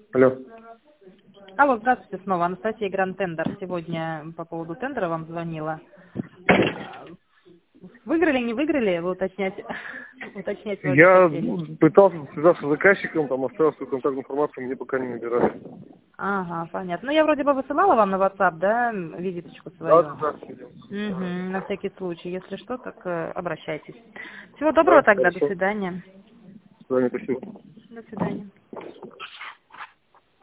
Алло. Алло, здравствуйте снова. Анастасия Гранд Тендер. Сегодня по поводу тендера вам звонила. Выиграли, не выиграли? Вы уточнять вроде Я хотели. пытался связаться с заказчиком, там оставил свою контактную информацию, мне пока не набирали. Ага, понятно. Ну, я вроде бы высылала вам на WhatsApp, да, визиточку свою? Да. Угу, на всякий случай. Если что, так обращайтесь. Всего доброго Да, тогда. До хорошо. свидания. С вами спасибо. До свидания.